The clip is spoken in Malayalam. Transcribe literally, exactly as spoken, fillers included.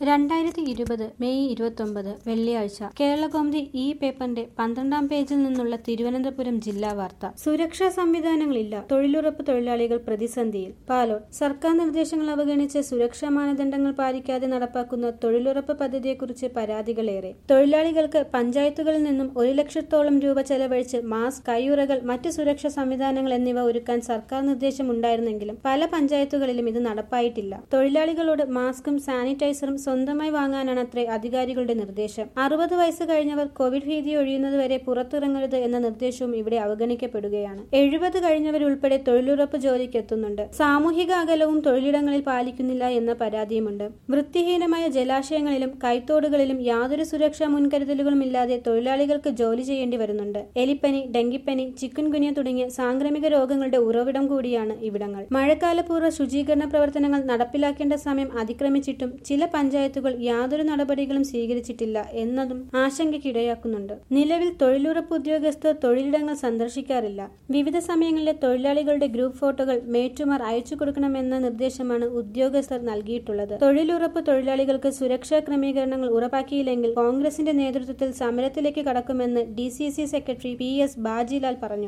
രണ്ടായിരത്തി ഇരുപത് മെയ് ഇരുപത്തൊമ്പത് വെള്ളിയാഴ്ച കേരളകൗമുദി ഈ പേപ്പറിന്റെ പന്ത്രണ്ടാം പേജിൽ നിന്നുള്ള തിരുവനന്തപുരം ജില്ലാ വാർത്ത. സുരക്ഷാ സംവിധാനങ്ങളില്ല, തൊഴിലുറപ്പ് തൊഴിലാളികൾ പ്രതിസന്ധിയിൽ. പാലോട്. സർക്കാർ നിർദ്ദേശങ്ങൾ അവഗണിച്ച് സുരക്ഷാ മാനദണ്ഡങ്ങൾ പാലിക്കാതെ നടപ്പാക്കുന്ന തൊഴിലുറപ്പ് പദ്ധതിയെക്കുറിച്ച് പരാതികളേറെ. തൊഴിലാളികൾക്ക് പഞ്ചായത്തുകളിൽ നിന്നും ഒരു ലക്ഷത്തോളം രൂപ ചെലവഴിച്ച് മാസ്ക്, കയ്യുറകൾ, മറ്റ് സുരക്ഷാ സംവിധാനങ്ങൾ എന്നിവ ഒരുക്കാൻ സർക്കാർ നിർദ്ദേശം ഉണ്ടായിരുന്നെങ്കിലും പല പഞ്ചായത്തുകളിലും ഇത് നടപ്പായിട്ടില്ല. തൊഴിലാളികളോട് മാസ്കും സാനിറ്റൈസറും സ്വന്തമായി വാങ്ങാനാണത്രേ അധികാരികളുടെ നിർദ്ദേശം. അറുപത് വയസ്സ് കഴിഞ്ഞവർ കോവിഡ് ഭീതി ഒഴിയുന്നതുവരെ പുറത്തിറങ്ങരുത് എന്ന നിർദ്ദേശവും ഇവിടെ അവഗണിക്കപ്പെടുകയാണ്. എഴുപത് കഴിഞ്ഞവരുൾപ്പെടെ തൊഴിലുറപ്പ് ജോലിക്ക് എത്തുന്നുണ്ട്. സാമൂഹിക അകലവും തൊഴിലിടങ്ങളിൽ പാലിക്കുന്നില്ല എന്ന പരാതിയുമുണ്ട്. വൃത്തിഹീനമായ ജലാശയങ്ങളിലും കൈത്തോടുകളിലും യാതൊരു സുരക്ഷാ മുൻകരുതലുകളും ഇല്ലാതെ തൊഴിലാളികൾക്ക് ജോലി ചെയ്യേണ്ടി വരുന്നുണ്ട്. എലിപ്പനി, ഡെങ്കിപ്പനി, ചിക്കുൻ ഗുനിയ തുടങ്ങിയ സാംക്രമിക രോഗങ്ങളുടെ ഉറവിടം കൂടിയാണ് ഇവിടങ്ങൾ. മഴക്കാലപൂർവ്വ ശുചീകരണ പ്രവർത്തനങ്ങൾ നടപ്പിലാക്കേണ്ട സമയം അതിക്രമിച്ചിട്ടും ചില പഞ്ചായത്തുകൾ യാതൊരു നടപടികളും സ്വീകരിച്ചിട്ടില്ല എന്നതും ആശങ്കയ്ക്കിടയാക്കുന്നുണ്ട്. നിലവിൽ തൊഴിലുറപ്പ് ഉദ്യോഗസ്ഥർ തൊഴിലിടങ്ങൾ സന്ദർശിക്കാറില്ല. വിവിധ സമയങ്ങളിലെ തൊഴിലാളികളുടെ ഗ്രൂപ്പ് ഫോട്ടോകൾ മേറ്റുമാർ അയച്ചു കൊടുക്കണമെന്ന നിർദ്ദേശമാണ് ഉദ്യോഗസ്ഥർ നൽകിയിട്ടുള്ളത്. തൊഴിലുറപ്പ് തൊഴിലാളികൾക്ക് സുരക്ഷാ ക്രമീകരണങ്ങൾ ഉറപ്പാക്കിയില്ലെങ്കിൽ കോൺഗ്രസിന്റെ നേതൃത്വത്തിൽ സമരത്തിലേക്ക് കടക്കുമെന്ന് D C C secretary P S Bajilal പറഞ്ഞു.